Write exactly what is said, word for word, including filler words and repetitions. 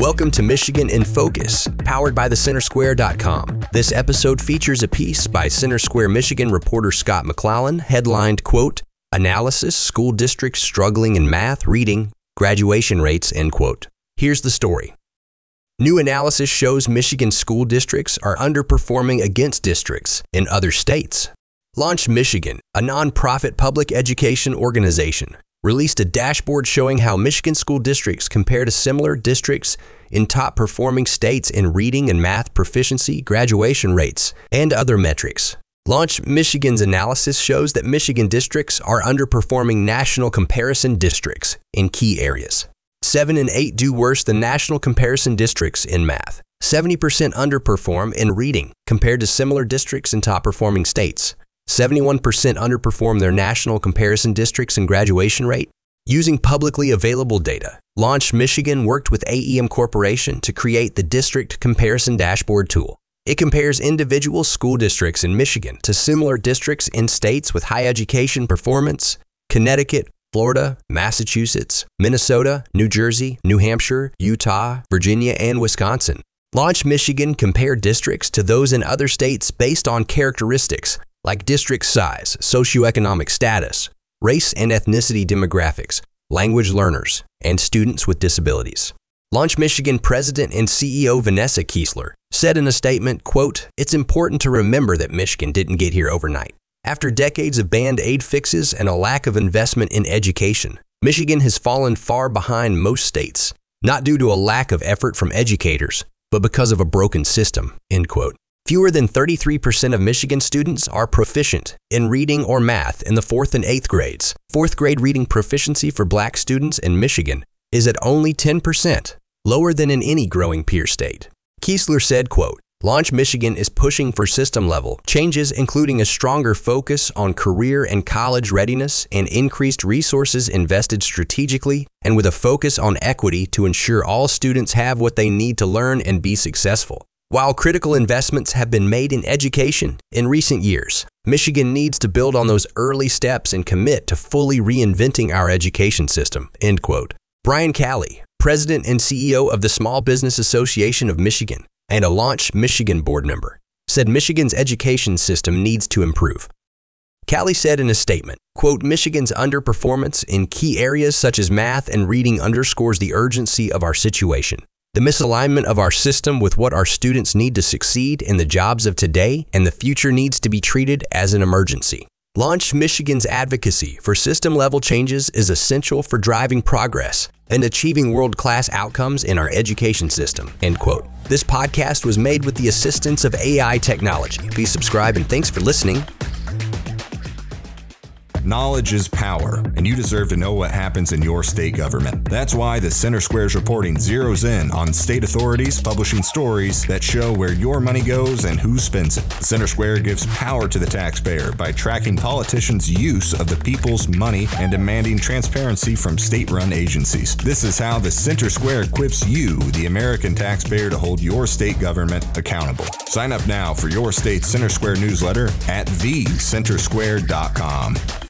Welcome to Michigan in Focus, powered by the center square dot com. This episode features a piece by Center Square Michigan reporter Scott McClellan, headlined, quote, Analysis, School Districts Struggling in Math, Reading, Graduation Rates, end quote. Here's the story. New analysis shows Michigan school districts are underperforming against districts in other states. Launch Michigan, a nonprofit public education organization, released a dashboard showing how Michigan school districts compare to similar districts in top-performing states in reading and math proficiency, graduation rates, and other metrics. Launch Michigan's analysis shows that Michigan districts are underperforming national comparison districts in key areas. Seven and eight do worse than national comparison districts in math. seventy percent underperform in reading compared to similar districts in top-performing states. seventy-one percent underperform their national comparison districts in graduation rate. Using publicly available data, Launch Michigan worked with A E M Corporation to create the District Comparison Dashboard tool. It compares individual school districts in Michigan to similar districts in states with high education performance: Connecticut, Florida, Massachusetts, Minnesota, New Jersey, New Hampshire, Utah, Virginia, and Wisconsin. Launch Michigan compared districts to those in other states based on characteristics like district size, socioeconomic status, race and ethnicity demographics, language learners, and students with disabilities. Launch Michigan President and C E O Vanessa Kiesler said in a statement, quote, It's important to remember that Michigan didn't get here overnight. After decades of band-aid fixes and a lack of investment in education, Michigan has fallen far behind most states, not due to a lack of effort from educators, but because of a broken system, end quote. Fewer than thirty-three percent of Michigan students are proficient in reading or math in the fourth and eighth grades. Fourth grade reading proficiency for Black students in Michigan is at only ten percent, lower than in any growing peer state. Kiesler said, quote, Launch Michigan is pushing for system-level changes, including a stronger focus on career and college readiness and increased resources invested strategically and with a focus on equity to ensure all students have what they need to learn and be successful. While critical investments have been made in education in recent years, Michigan needs to build on those early steps and commit to fully reinventing our education system, end quote. Brian Calley, President and C E O of the Small Business Association of Michigan and a Launch Michigan board member, said Michigan's education system needs to improve. Calley said in a statement, quote, Michigan's underperformance in key areas such as math and reading underscores the urgency of our situation. The misalignment of our system with what our students need to succeed in the jobs of today and the future needs to be treated as an emergency. Launch Michigan's advocacy for system-level changes is essential for driving progress and achieving world-class outcomes in our education system, end quote. This podcast was made with the assistance of A I technology. Please subscribe and thanks for listening. Knowledge is power, and you deserve to know what happens in your state government. That's why the Center Square's reporting zeroes in on state authorities publishing stories that show where your money goes and who spends it. The Center Square gives power to the taxpayer by tracking politicians' use of the people's money and demanding transparency from state-run agencies. This is how the Center Square equips you, the American taxpayer, to hold your state government accountable. Sign up now for your state's Center Square newsletter at the center square dot com.